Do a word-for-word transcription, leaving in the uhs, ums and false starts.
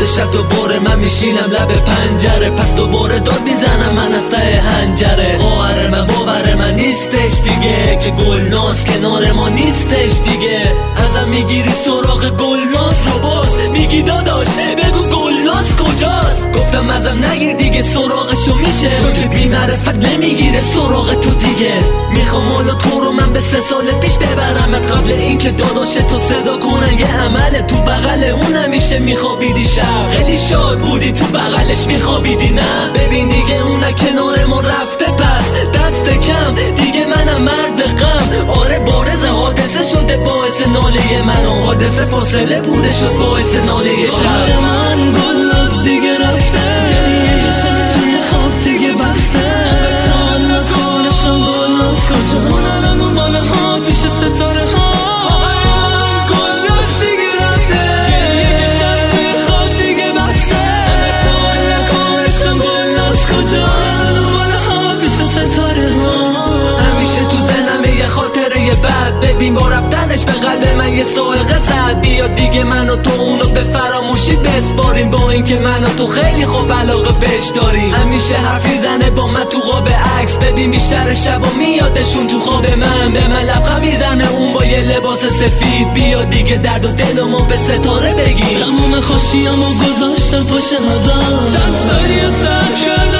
شب دوباره من میشینم لب پنجره، پس دوباره داد میزنم من از ته هنجره. خواهر من باور من نیستش دیگه که گلناز کنار ما نیستش دیگه. ازم میگیری سراغ گلناز رو باز میگی داداش بگو گلناز کجاست. گفتم ازم نگیر دیگه سراغشو میشه، چون که بی معرفت نمیگیره سراغ تو دیگه. میخوام حالا تو رو من به سه سال پیش ببرمت، قبل اینکه داداش تو صدا کنن یه عمله. تو بغل اون همیشه میخوابیدی شب، خیلی شاد بودی تو بغلش میخوابیدی نه. ببین دیگه اون کنار ما رفته، پس دست کم دیگه منم مرد غم. آره بارز حادثه شده باعث ناله من، و حادثه فاصله بوده شد باعث ناله شب. من گلناز دیگه رفته، گریه شب توی خواب دیگه بسته. حالا کارشم گلناز کجا، اون الان اون بالا ها پیش ستاره ها. گلناز دیگه رفته، گریه شب توی خواب دیگه بسته. حالا کارشم گلناز کجا، اون بالا ها پیش ستاره ها. همیشه تو ذهنم یه خاطره بعد، ببین با رفتنش به قلب من یه سائقه زد. بیا دیگه من و تو اونو به فراموشی بسپاریم، با اینکه من و تو خیلی خوب علاقه بهش داریم. همیشه حرفی زنه با من تو قاب عکس، ببین بیشتر شبا میادشون تو خواب من. به من لبخند میزنه اون با یه لباس سفید. بیا دیگه درد و دلمو به ستاره بگیر. تمام خوشیامو گذاشتم پشت هوا، چند سالی سر کردم